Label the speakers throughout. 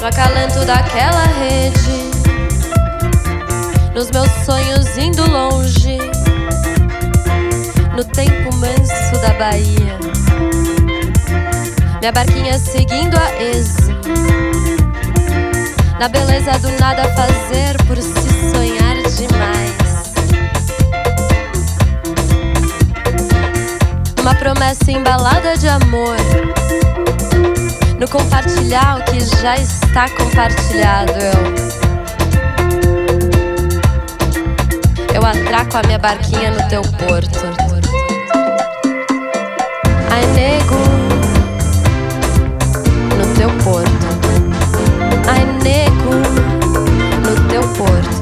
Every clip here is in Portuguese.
Speaker 1: acalento daquela rede, nos meus sonhos indo longe, no tempo manso da Bahia, minha barquinha seguindo a êxito, na beleza do nada fazer por se sonhar demais. Uma promessa embalada de amor, no compartilhar o que já está compartilhado. Eu atraco a minha barquinha no teu porto. Ai, nego, no teu porto. Ai, nego, no teu porto.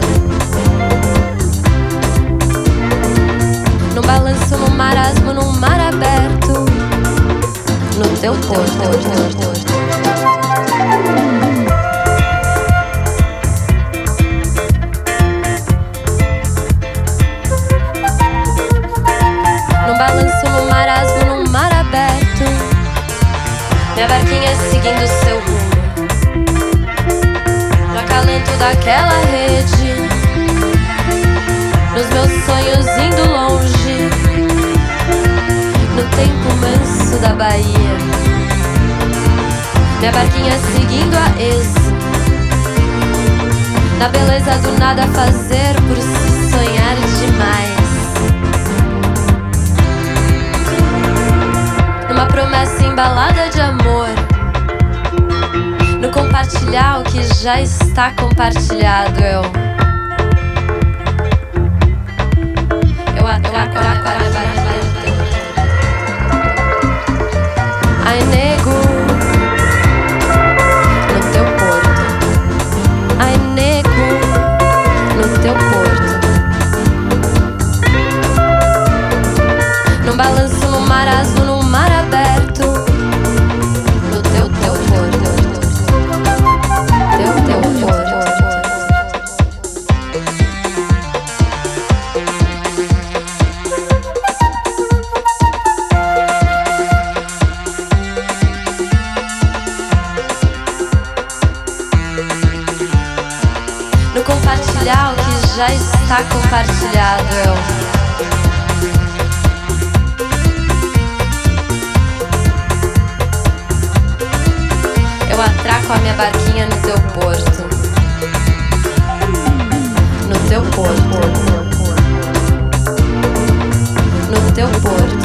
Speaker 1: Num balanço, num marasmo, num mar aberto, no teu porto. Num balanço, num marasmo, num mar aberto, minha barquinha seguindo seu rumo, no acalento daquela rede, nos meus sonhos indo longe, no tempo manso da Bahia, minha barquinha seguindo a êxito, na beleza do nada fazer por se sonhar demais. Numa promessa embalada de amor, no compartilhar o que já está compartilhado. Eu atraco a barquinha. Ai, nego, no teu porto. Ai, nego, no teu porto. Num balanço, num marasmo, num mar aberto, no teu porto. Teu porto. No compartilhar o que já está compartilhado. Eu atraco a minha barquinha no teu porto. No teu porto. No teu porto.